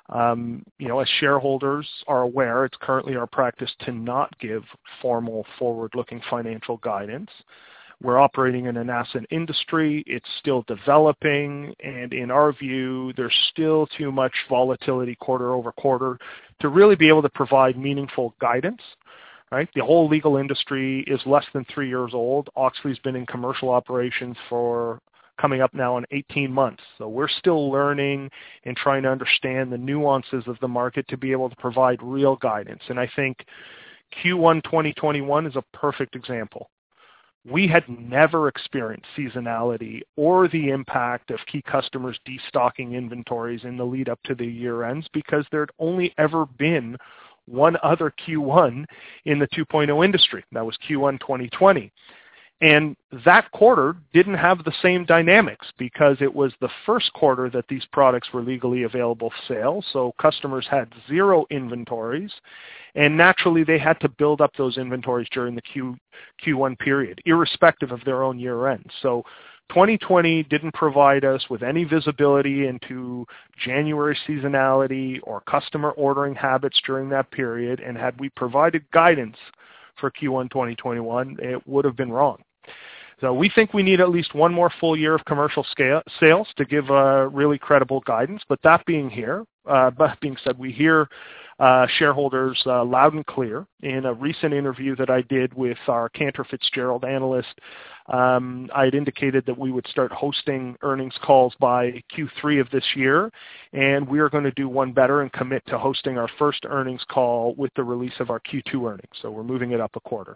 as shareholders are aware, it's currently our practice to not give formal forward-looking financial guidance. We're operating in a nascent industry. It's still developing, and in our view, there's still too much volatility quarter over quarter to really be able to provide meaningful guidance. Right? The whole legal industry is less than 3 years old. Auxly's been in commercial operations for coming up now on 18 months. So we're still learning and trying to understand the nuances of the market to be able to provide real guidance. And I think Q1 2021 is a perfect example. We had never experienced seasonality or the impact of key customers destocking inventories in the lead up to the year ends because there had only ever been one other Q1 in the 2.0 industry. That was Q1 2020. And that quarter didn't have the same dynamics because it was the first quarter that these products were legally available for sale. So customers had zero inventories, and naturally they had to build up those inventories during the Q1 period, irrespective of their own year end. So 2020 didn't provide us with any visibility into January seasonality or customer ordering habits during that period. And had we provided guidance for Q1 2021, it would have been wrong. So we think we need at least one more full year of commercial sales to give really credible guidance. But that being said, we hear shareholders loud and clear. In a recent interview that I did with our Cantor Fitzgerald analyst, I had indicated that we would start hosting earnings calls by Q3 of this year, and we are going to do one better and commit to hosting our first earnings call with the release of our Q2 earnings. So we're moving it up a quarter.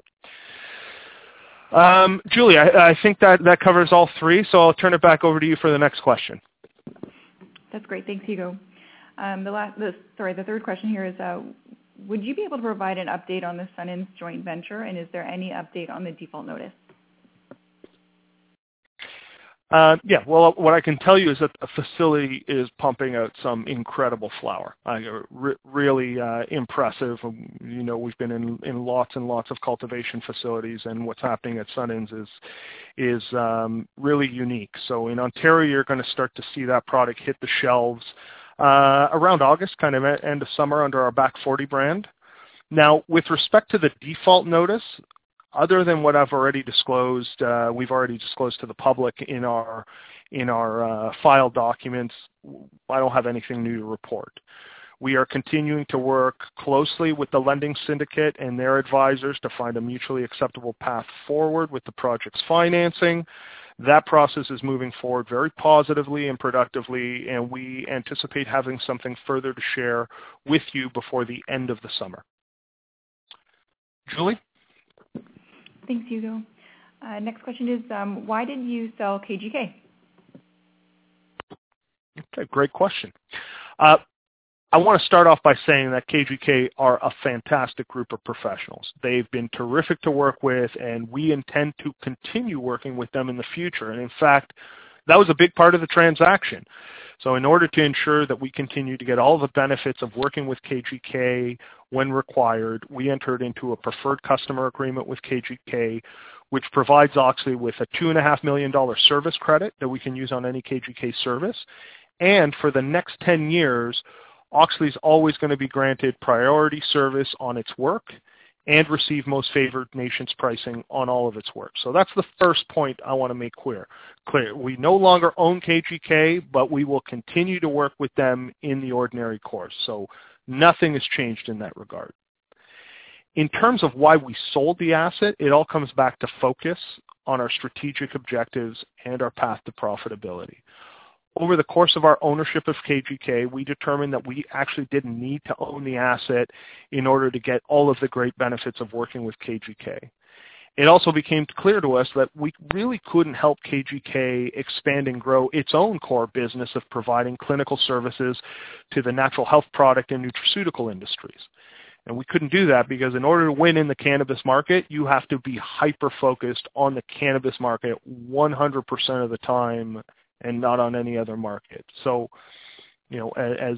Julie, I think that covers all three, so I'll turn it back over to you for the next question. That's great. Thanks, Hugo. The third question here is, would you be able to provide an update on the Sun-Ins joint venture, and is there any update on the default notice? Well, what I can tell you is that the facility is pumping out some incredible flower. Really impressive. You know, we've been in lots and lots of cultivation facilities, and what's happening at Sun-Ins is really unique. So in Ontario, you're going to start to see that product hit the shelves around August, kind of end of summer, under our Back 40 brand. Now, with respect to the default notice, other than what I've already disclosed, we've already disclosed to the public in our file documents, I don't have anything new to report. We are continuing to work closely with the lending syndicate and their advisors to find a mutually acceptable path forward with the project's financing. That process is moving forward very positively and productively, and we anticipate having something further to share with you before the end of the summer. Julie? Thanks, Hugo. Next question is, why did you sell KGK? Okay, great question. I want to start off by saying that KGK are a fantastic group of professionals. They've been terrific to work with, and we intend to continue working with them in the future. And in fact, that was a big part of the transaction. So in order to ensure that we continue to get all the benefits of working with KGK when required, we entered into a preferred customer agreement with KGK, which provides Auxly with a $2.5 million service credit that we can use on any KGK service. And for the next 10 years, Auxly is always going to be granted priority service on its work and receive most favored nations pricing on all of its work. So that's the first point I want to make clear. We no longer own KGK, but we will continue to work with them in the ordinary course. So nothing has changed in that regard. In terms of why we sold the asset, it all comes back to focus on our strategic objectives and our path to profitability. Over the course of our ownership of KGK, we determined that we actually didn't need to own the asset in order to get all of the great benefits of working with KGK. It also became clear to us that we really couldn't help KGK expand and grow its own core business of providing clinical services to the natural health product and nutraceutical industries. And we couldn't do that because in order to win in the cannabis market, you have to be hyper-focused on the cannabis market 100% of the time and not on any other market. So, you know,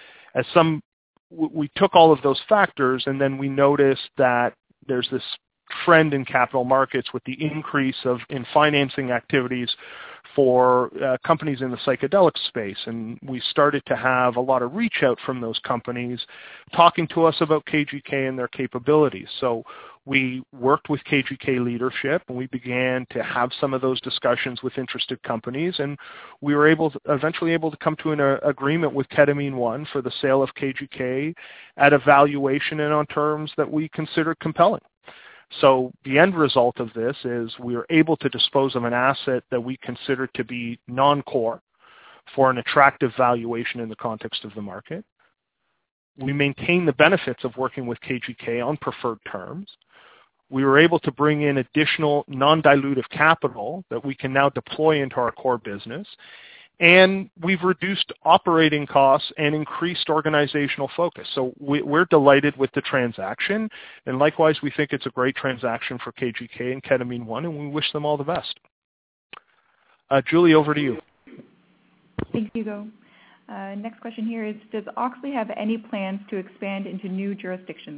we took all of those factors, and then we noticed that there's this trend in capital markets with the increase in financing activities for companies in the psychedelic space. And we started to have a lot of reach out from those companies talking to us about KGK and their capabilities. So we worked with KGK leadership, and we began to have some of those discussions with interested companies, and we were eventually able to come to an agreement with Ketamine One for the sale of KGK at a valuation and on terms that we considered compelling. So the end result of this is we are able to dispose of an asset that we consider to be non-core for an attractive valuation in the context of the market. We maintain the benefits of working with KGK on preferred terms. We were able to bring in additional non-dilutive capital that we can now deploy into our core business. And we've reduced operating costs and increased organizational focus. So we're delighted with the transaction. And likewise, we think it's a great transaction for KGK and Ketamine One, and we wish them all the best. Julie, over to you. Thanks, Hugo. Next question here is, does Auxly have any plans to expand into new jurisdictions?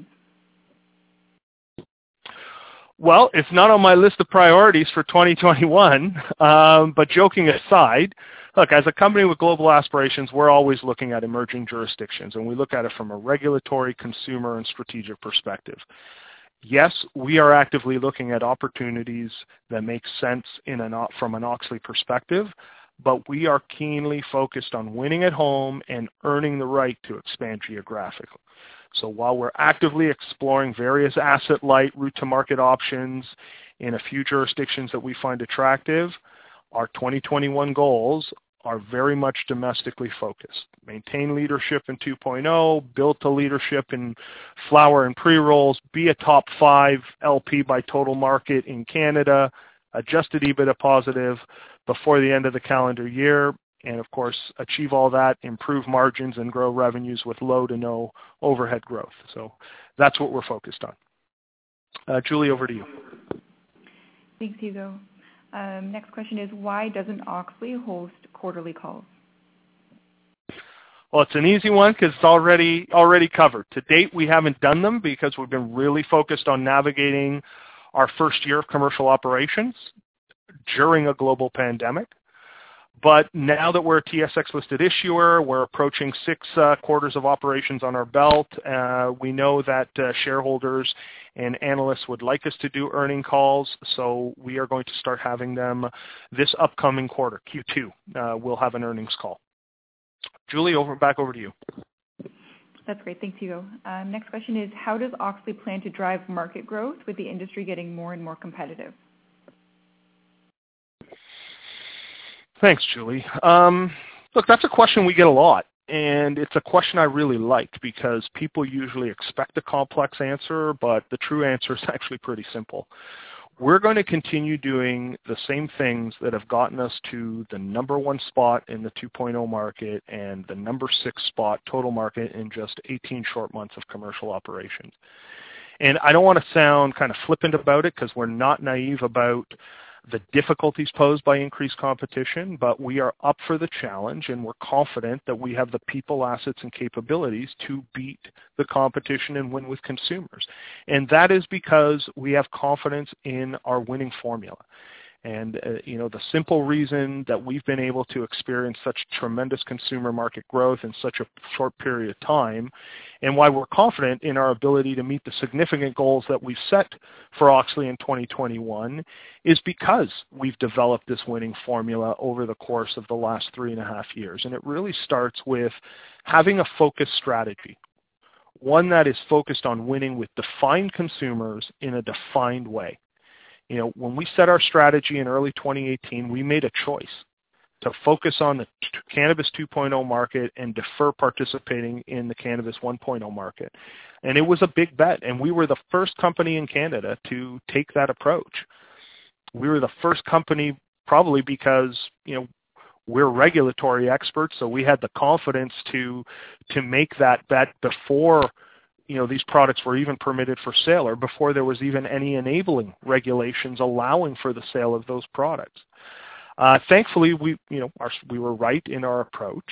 Well, it's not on my list of priorities for 2021, but joking aside, look, as a company with global aspirations, we're always looking at emerging jurisdictions, and we look at it from a regulatory, consumer, and strategic perspective. Yes, we are actively looking at opportunities that make sense from an Auxly perspective, but we are keenly focused on winning at home and earning the right to expand geographically. So while we're actively exploring various asset-light route-to-market options in a few jurisdictions that we find attractive, our 2021 goals are very much domestically focused. Maintain leadership in 2.0, build to leadership in flower and pre-rolls, be a top 5 LP by total market in Canada, adjusted EBITDA positive before the end of the calendar year, and of course, achieve all that, improve margins, and grow revenues with low to no overhead growth. So that's what we're focused on. Julie, over to you. Thanks, Hugo. Next question is, why doesn't Auxly host quarterly calls? Well, it's an easy one because it's already covered. To date, we haven't done them because we've been really focused on navigating our first year of commercial operations during a global pandemic. But now that we're a TSX-listed issuer, we're approaching 6 quarters of operations on our belt. We know that shareholders and analysts would like us to do earning calls, so we are going to start having them this upcoming quarter, Q2. We'll have an earnings call. Julie, back over to you. That's great. Thanks, Hugo. Next question is, how does Auxly plan to drive market growth with the industry getting more and more competitive? Thanks, Julie. Look, that's a question we get a lot, and it's a question I really like because people usually expect a complex answer, but the true answer is actually pretty simple. We're going to continue doing the same things that have gotten us to the number 1 spot in the 2.0 market and the number 6 spot total market in just 18 short months of commercial operations. And I don't want to sound kind of flippant about it because we're not naive about the difficulties posed by increased competition, but we are up for the challenge and we're confident that we have the people, assets, and capabilities to beat the competition and win with consumers. And that is because we have confidence in our winning formula. And, the simple reason that we've been able to experience such tremendous consumer market growth in such a short period of time, and why we're confident in our ability to meet the significant goals that we've set for Auxly in 2021, is because we've developed this winning formula over the course of the last 3.5 years. And it really starts with having a focused strategy, one that is focused on winning with defined consumers in a defined way. When we set our strategy in early 2018, we made a choice to focus on the Cannabis 2.0 market and defer participating in the Cannabis 1.0 market. And it was a big bet, and we were the first company in Canada to take that approach. We were the first company probably because, we're regulatory experts, so we had the confidence to make that bet before these products were even permitted for sale or before there was even any enabling regulations allowing for the sale of those products. Thankfully, we were right in our approach.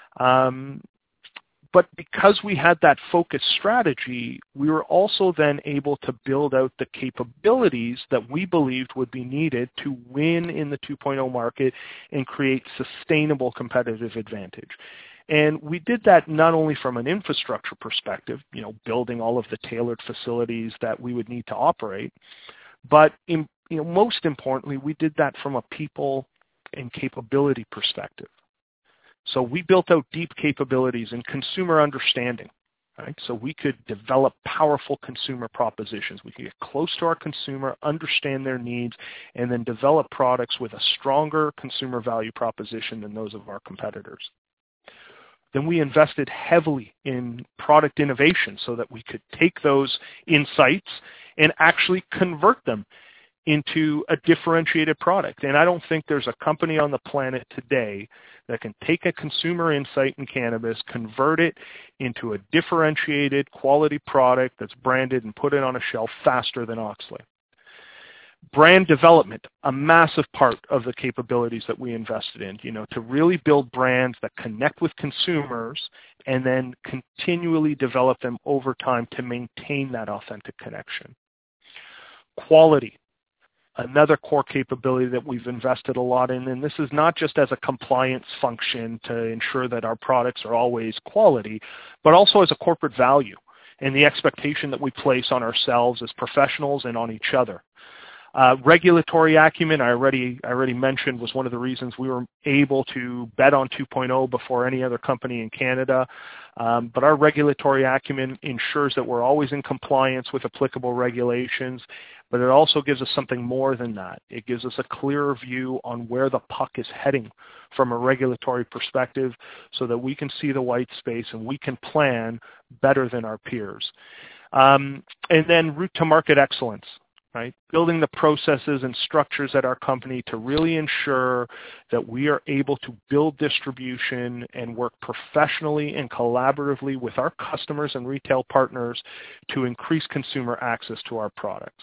But because we had that focused strategy, we were also then able to build out the capabilities that we believed would be needed to win in the 2.0 market and create sustainable competitive advantage. And we did that not only from an infrastructure perspective, building all of the tailored facilities that we would need to operate, but most importantly, we did that from a people and capability perspective. So we built out deep capabilities in consumer understanding, right? So we could develop powerful consumer propositions. We could get close to our consumer, understand their needs, and then develop products with a stronger consumer value proposition than those of our competitors. Then we invested heavily in product innovation so that we could take those insights and actually convert them into a differentiated product. And I don't think there's a company on the planet today that can take a consumer insight in cannabis, convert it into a differentiated quality product that's branded and put it on a shelf faster than Auxly. Brand development, a massive part of the capabilities that we invested in, to really build brands that connect with consumers and then continually develop them over time to maintain that authentic connection. Quality, another core capability that we've invested a lot in, and this is not just as a compliance function to ensure that our products are always quality, but also as a corporate value and the expectation that we place on ourselves as professionals and on each other. Regulatory acumen, I already mentioned, was one of the reasons we were able to bet on 2.0 before any other company in Canada. But our regulatory acumen ensures that we're always in compliance with applicable regulations, but it also gives us something more than that. It gives us a clearer view on where the puck is heading from a regulatory perspective so that we can see the white space and we can plan better than our peers. And then route to market excellence. Right? Building the processes and structures at our company to really ensure that we are able to build distribution and work professionally and collaboratively with our customers and retail partners to increase consumer access to our products.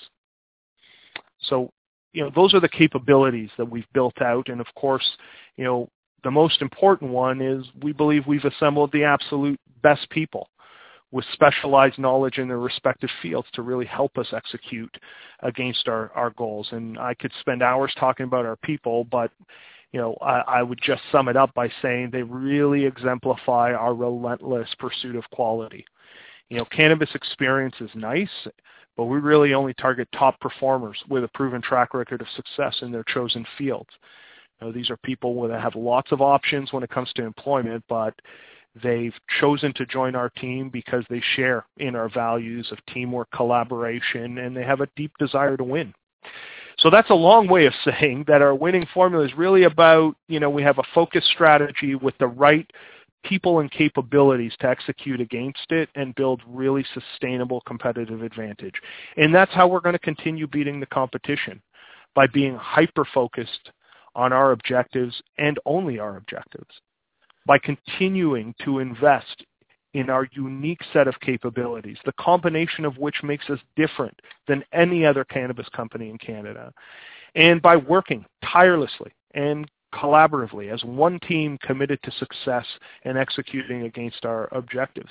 So, those are the capabilities that we've built out. And of course, the most important one is we believe we've assembled the absolute best people with specialized knowledge in their respective fields to really help us execute against our goals. And I could spend hours talking about our people, but I would just sum it up by saying they really exemplify our relentless pursuit of quality. Cannabis experience is nice, but we really only target top performers with a proven track record of success in their chosen fields. These are people that have lots of options when it comes to employment, but they've chosen to join our team because they share in our values of teamwork, collaboration, and they have a deep desire to win. So that's a long way of saying that our winning formula is really about, we have a focused strategy with the right people and capabilities to execute against it and build really sustainable competitive advantage. And that's how we're going to continue beating the competition, by being hyper-focused on our objectives and only our objectives, by continuing to invest in our unique set of capabilities, the combination of which makes us different than any other cannabis company in Canada, and by working tirelessly and collaboratively as one team committed to success and executing against our objectives.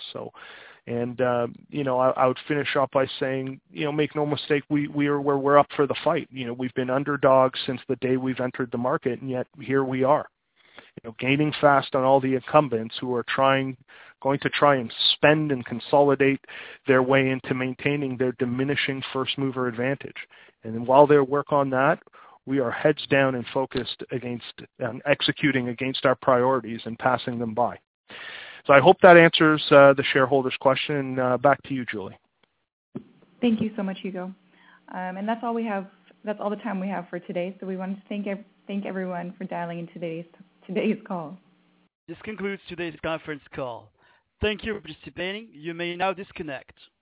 I would finish up by saying, make no mistake, we're up for the fight. We've been underdogs since the day we've entered the market, and yet here we are. Gaining fast on all the incumbents who are going to try and spend and consolidate their way into maintaining their diminishing first mover advantage. And then while they work on that, we are heads down and focused executing against our priorities and passing them by. So I hope that answers the shareholders' question. Back to you, Julie. Thank you so much, Hugo. And that's all we have. That's all the time we have for today. So we want to thank everyone for dialing in today's call. This concludes today's conference call. Thank you for participating. You may now disconnect.